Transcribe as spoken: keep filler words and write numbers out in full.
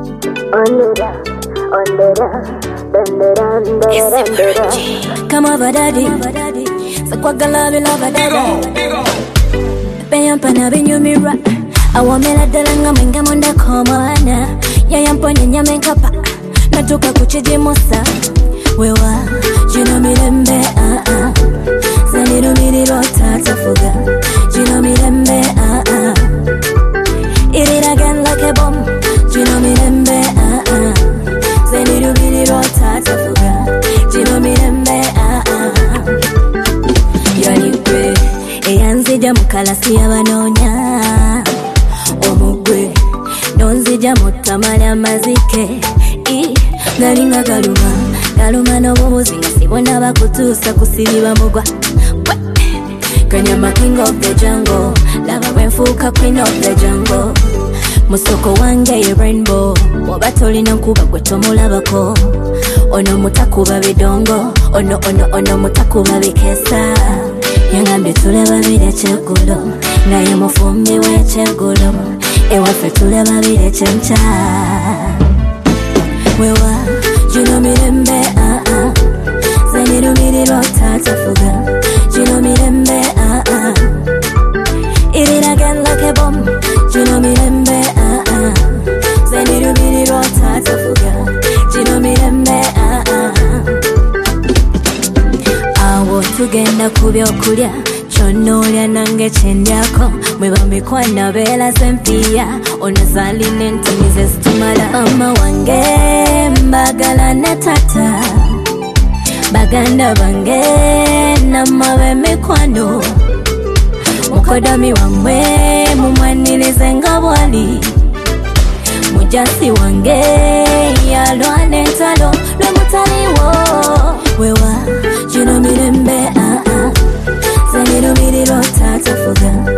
Come over, daddy. So kwa galabi lava daddy. Pay up and having you mirror. I want me la delanga menga monda komana. Ya yampone nyamenga pa. Natuka kuchiji mosa. Wewa, jino mirembe ah ah. Saniro miriro tata fuga. Jino mirembe ah ah. It it again like a bomb. Jino mirembe ah ah. Saniro miriro tata fuga. Jino mirembe ah ah. Yoni kwe, eyanzija mukalasi yabanonya. Omugwe, nonzija mutamala amazike. I, galinga galuma, galuma n'obubuzi nga sibona bakutuusa kusibibwa mugwa. Kanyama king of the jungle, lava bwenfuuka queen of the jungle. Musoko wange ye rainbow, woba tolina nkuba gwe tomulabako. Ono mutakuba bidongo, ono ono ono mutakuba bikesa. Yangambye tuleba birekyeggulo, naye mufumbi w'ekyeggulo, ewaffe tuleba birekyemcha. Wewa, jino mirembe ah ah. Zaniro miriro tata fuga. Jino mirembe ah ah. It it again like a bomb. Jino mirembe ah ah. Zaniro miriro tata fuga. Jino mirembe ah ah. Awo tugenda kubyo kulya. Chonolya nange chendyako. Mweba mikwana bela sempiya. Onazali nentimize situmala. Mama wange mbagala ne tata. Baganda bange namabe mikwano. Mukodami wamwe mumwanirize nga bwali. Mujasi wange yalwa n'entalo lwe mutaliwo. Wewa jino mirembe ah ah. Zaniro miriro tata fuga.